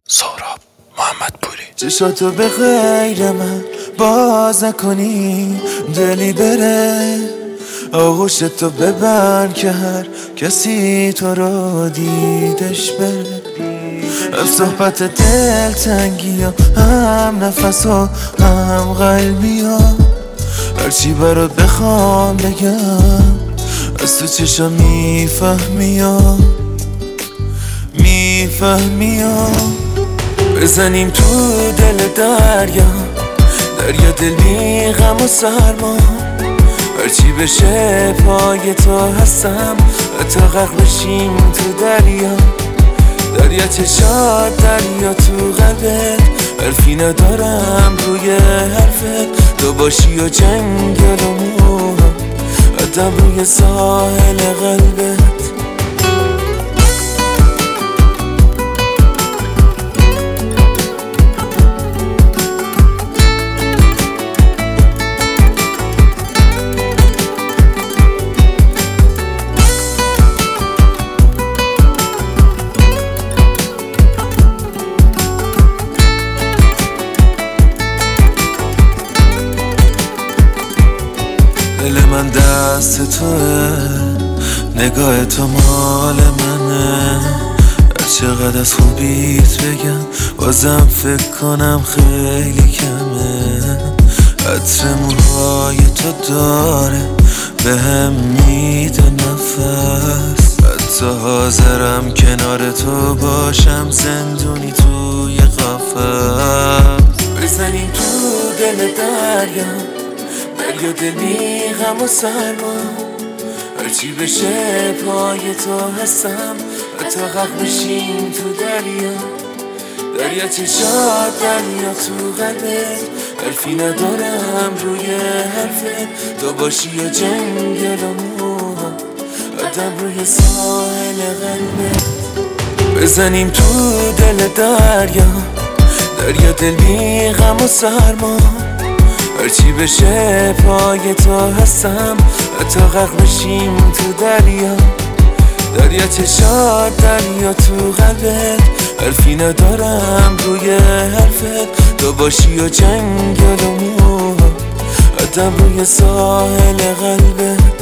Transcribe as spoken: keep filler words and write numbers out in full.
سهراب محمدپوری. چشاتو به غیر من باز نکنی، دلی بره آغوشتو ببند که هر کسی تو رو دیدش بره. هم صحبت دل تنگی ها، هم نفس و هم قلبی ها، هرچی برات بخوام بگم از تو چشا میفهمی ها میفهمی ها. بزنیم تو دل دریا، دریا دل بی غم و سرما، هرچی بشه پای تو هستم تا غرق بشیم تو دریا. دریا چشات، دریا تو قلبت، حرفی ندارم روی حرفت، تو باشی و جنگل و موها آدم روی ساحل قلبت. دل من دست توه، نگاه تو مال منه، هر چقدر از خوبیت بگم بازم فکر کنم خیلی کمه. عطر موهای تو داره به هم میده نفس، حتی حاضرم کنار تو باشم زندونی توی قفس. بزنیم تو دل دریا، دریا دل بی غم و سرما، هرچی بشه پای تو هستم تا غرق بشیم تو دریا. دریا چشات، دریا تو قلبت، حرفی ندارم روی حرفت، تو باشی و جنگل و موها آدم روی ساحل قلبت. بزنیم تو دل دریا، دریا دل بی غم و سرما، هرچی بشه پای تو هستم تا غرق بشیم تو دریا. دریا چشات، دریا تو قلبت، حرفی ندارم روی حرفت، تو باشی و جنگل و موها آدم روی ساحل قلبت.